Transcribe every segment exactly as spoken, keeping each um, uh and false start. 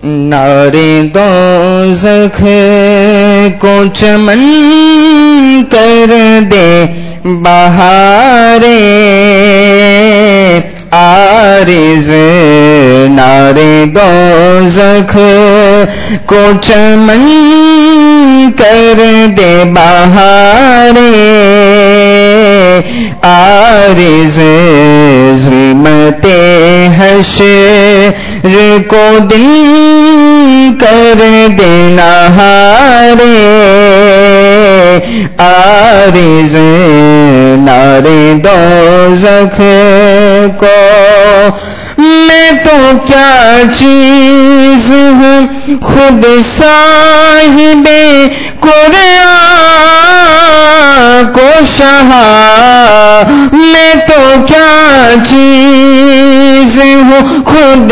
نارے دوزخ کو چمن کر دے بہارے عارض نارے دوزخ کو چمن کر دے بہارے عارض ظلمت حشر کو دل کر دے نہارے عارض نارے دوزخ کو میں تو کیا چیز ہوں خود صاحب قرآن کو شہا میں تو کیا چیز ہوں خود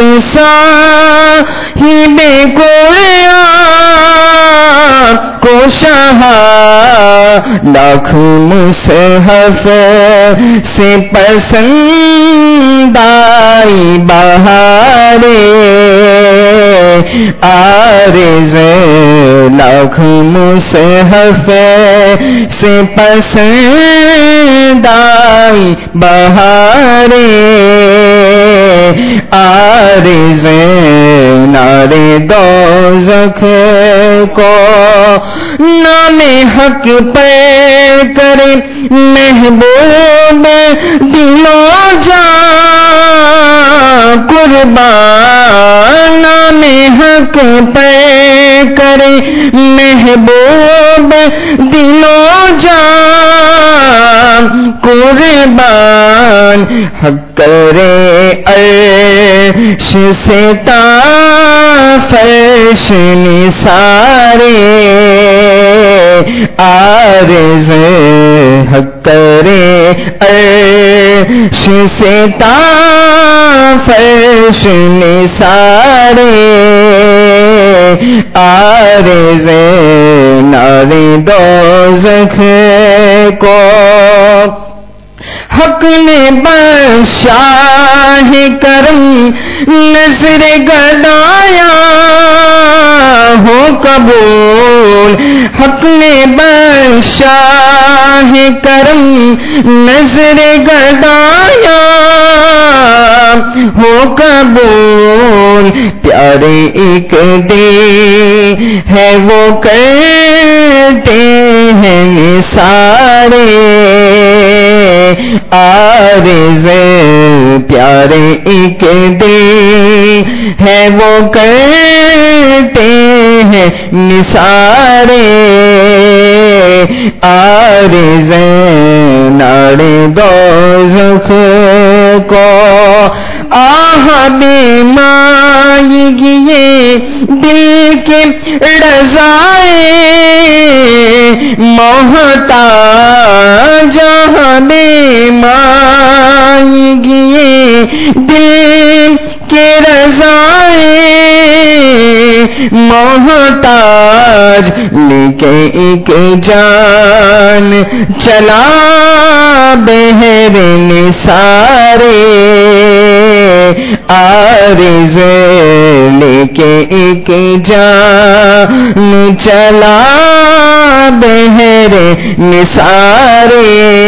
صاحب قرآن کو شہا لاکھ مصحف سے پسند آئی بہارے عارض لاکھ مصحف سے پسند آئی بہارے عارض نارے دوزخ کو نام حق پہ کرے محبوب دلوں جان قربان نام حق پہ کرے محبوب دلوں جان قربان حق کرے عرش سے تا فرش نثارے عارض حق کرے عرش سے تا فرش نثارے عارض نارے دوزخ کو حق نے بخشا ہے کرم نظر گدایا ہو قبول حق نے بخشا ہے کرم نظر گدایا ہو قبول پیارے ایک دل ہے وہ کرتے ہیں نثارے عارض پیارے ایک دل ہے وہ کرتے ہیں نثارے عارض نارے دوزخ کو آہ بے مائیگی یہ دل کے رضائے محتاج آہ بے مائیگی یہ دل کے رضائے محتاج لیکن ایک جان چلا بہر نثارے عارض لیکن ایک جان چلا بہر نثارے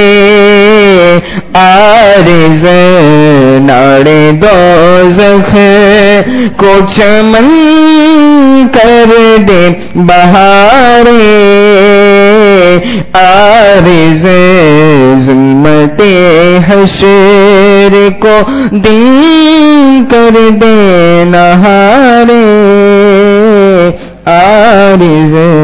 عارض نارے دوزخ کو چمن کر دے بہارے عارض ظلمت حشر کو دل کر دے نہارے عارض